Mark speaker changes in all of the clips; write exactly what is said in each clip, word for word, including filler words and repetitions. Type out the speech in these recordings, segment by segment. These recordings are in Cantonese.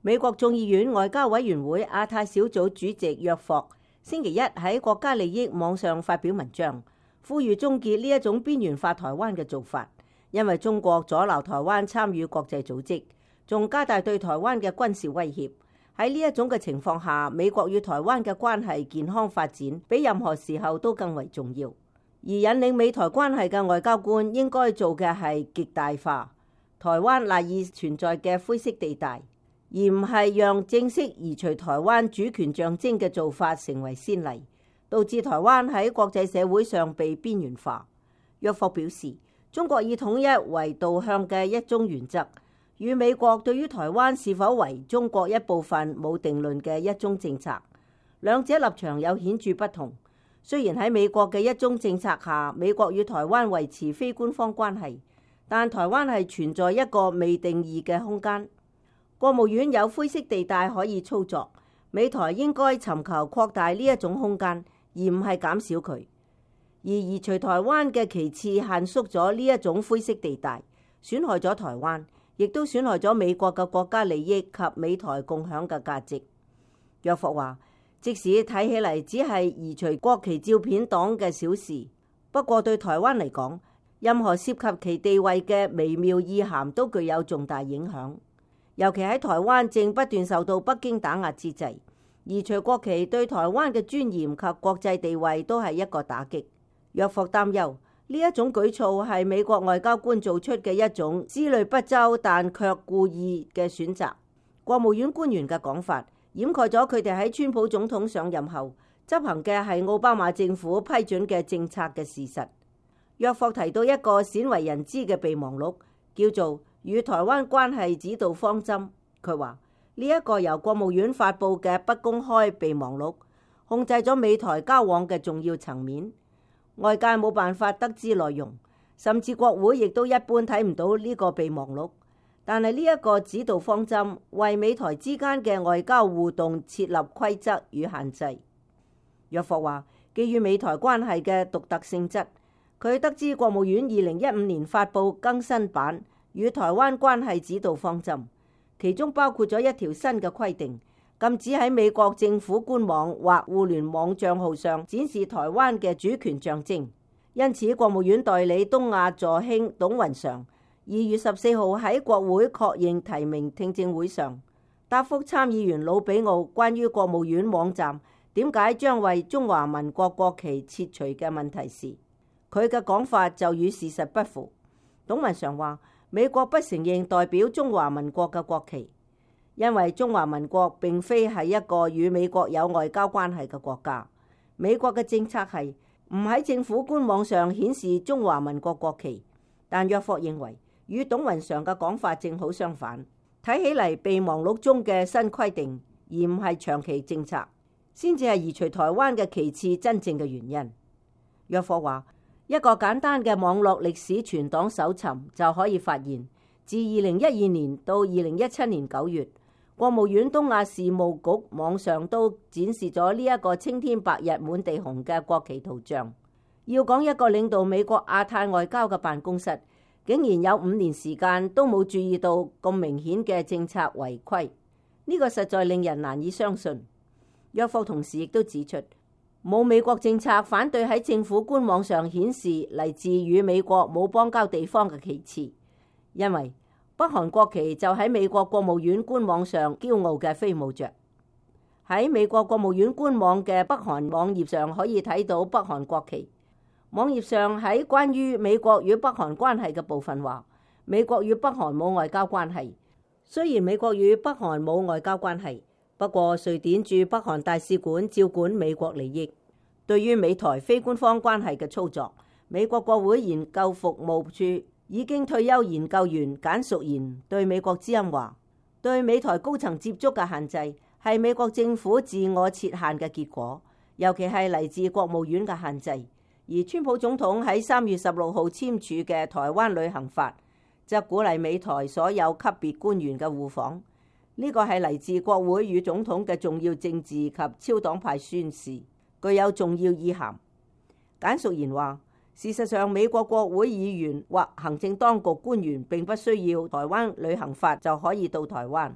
Speaker 1: 美國眾議院外交委員會亞太小組主席約霍星期一喺國家利益網上發表文章，呼籲終結呢一種邊緣化台灣嘅做法，因為中國阻撓台灣參與國際組織，仲加大對台灣嘅軍事威脅。喺呢一種嘅情況下，美國與台灣嘅關係健康發展，比任何時候都更為重要。而引領美台關係嘅外交官應該做嘅係極大化台灣賴以存在嘅灰色地帶，而唔係讓正式移除台灣主權象徵嘅做法成為先例，導致台灣喺國際社會上被邊緣化。約霍表示，中國以統一為導向嘅一中原則，與美國對於台灣是否為中國一部分冇定論嘅一中政策，兩者立場有顯著不同。雖然喺美國嘅一中政策下，美國與台灣維持非官方關係，但台灣係存在一個未定義嘅空間。國務院有灰色地帶可以操作，美台應該尋求擴大呢一種空間，而唔係減少佢。而移除台灣嘅旗幟限縮咗呢一種灰色地帶，損害咗台灣，亦都損害咗美國嘅國家利益及美台共享嘅價值。約霍話，即使睇起嚟只係移除國旗照片黨嘅小事，不過對台灣嚟講，任何涉及其地位嘅微妙意涵都具有重大影響。尤其喺台灣正不斷受到北京打壓之際，移除國旗對台灣嘅尊嚴及國際地位都係一個打擊。約霍擔憂呢一種舉措係美國外交官做出嘅一種思慮不周但卻故意嘅選擇。國務院官員嘅講法掩蓋咗佢哋喺川普總統上任後執行嘅係奧巴馬政府批准嘅政策嘅事實。約霍提到一個鮮為人知嘅備忘錄，叫做《與台灣關係指導方針》。佢話呢一個由國務院發布嘅不公開備忘錄，控制咗美台交往嘅重要層面，外界冇辦法得知內容，甚至國會亦都一般睇唔到呢個備忘錄。但係呢一個指導方針為美台之間嘅外交互動設立規則與限制。約霍話，基於美台關係嘅獨特性質，佢得知國務院二零一五年發布更新版與台灣關係指導方針，其中包括咗一條新嘅規定，禁止喺美國政府官網或互聯網賬號上展示台灣嘅主權象徵。因此，國務院代理東亞助卿董雲常二月十四號喺國會確認提名聽證會上答覆參議員魯比奧關於國務院網站點解將為中華民國國旗撤除嘅問題時，佢嘅講法就與事實不符。董雲常話，美國不承認代表中華民國嘅國旗，因為中華民國並非係一個與美國有外交關係嘅國家。美國嘅政策係唔喺政府官網上顯示中華民國國旗，但約霍認為與董雲常嘅講法正好相反。睇起嚟備忘錄中嘅新規定，而唔係長期政策，先至係移除台灣嘅旗幟真正嘅原因。約霍話，一個簡單嘅網絡歷史存檔搜尋就可以發現，自二零一二年到二零一七年九月，國務院東亞事務局網上都展示咗呢一個青天白日滿地紅嘅國旗圖像。要講一個領導美國亞太外交嘅辦公室，竟然有五年時間都冇注意到咁明顯嘅政策違規，呢個實在令人難以相信。約霍同時亦都指出，冇美國政策反對喺政府官網上顯示嚟自與美國冇邦交地方嘅旗幟，因為北韓國旗就喺美國國務院官網上驕傲嘅飛舞着。喺美國國務院官網嘅北韓網頁上可以睇到北韓國旗。網頁上喺關於美國與北韓關係嘅部分話，美國與北韓冇外交關係。雖然美國與北韓冇外交關係，不過瑞典駐北韓大使館照管美國利益。對於美台非官方關係嘅操作，美國國會研究服務處已經退休研究員簡淑賢對美國之音話，對美台高層接觸嘅限制係美國政府自我設限嘅結果，尤其係嚟自國務院嘅限制。而川普總統喺三月十六號簽署嘅台灣旅行法，則鼓勵美台所有級別官員嘅互訪。呢個係嚟自國會與總統嘅重要政治及超黨派宣示，具有重要意涵。簡淑賢話，事實上美國國會議員或行政當局官員並不需要台灣旅行法就可以到台灣。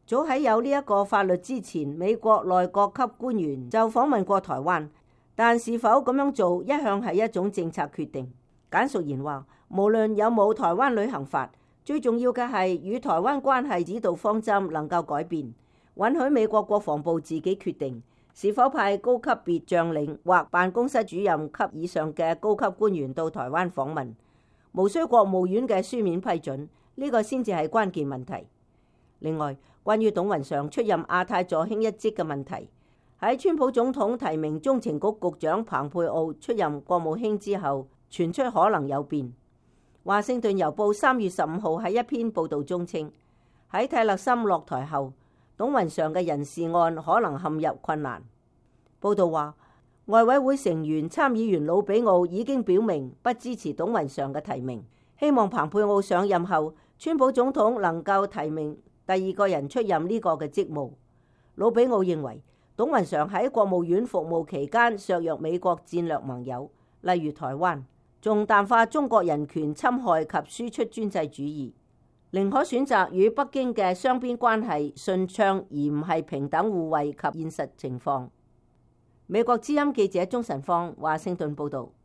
Speaker 1: 早喺有呢一個法律之前，美國內閣級官員就訪問過台灣，但是否咁樣做一向係一種政策決定。簡淑賢話，無論有冇台灣旅行法，最重要嘅係與台灣關係指導方針能夠改變，允許美國國防部自己決定是否派高級別將領或辦公室主任級以上嘅高級官員到台灣訪問，無需國務院嘅書面批准，呢個先至係關鍵問題。另外，關於董雲祥出任亞太助卿一職嘅問題，喺川普總統提名中情局局長彭佩奧出任國務卿之後，傳出可能有變。華盛頓郵報三月十五號喺一篇報導中稱，喺泰勒森落台後，董雲祥嘅人事案可能陷入困難。報導話，外委會成員參議員魯比奧已經表明不支持董雲祥嘅提名，希望彭佩奧上任後，川普總統能夠提名第二個人出任呢個嘅職務。魯比奧認為，董雲祥喺國務院服務期間削弱美國戰略盟友，例如台灣，仲淡化中國人權侵害及輸出專制主義，寧可選擇與北京嘅雙邊關係順暢，而唔係平等互惠及現實情況。美國之音記者鍾晨芳華盛頓報道。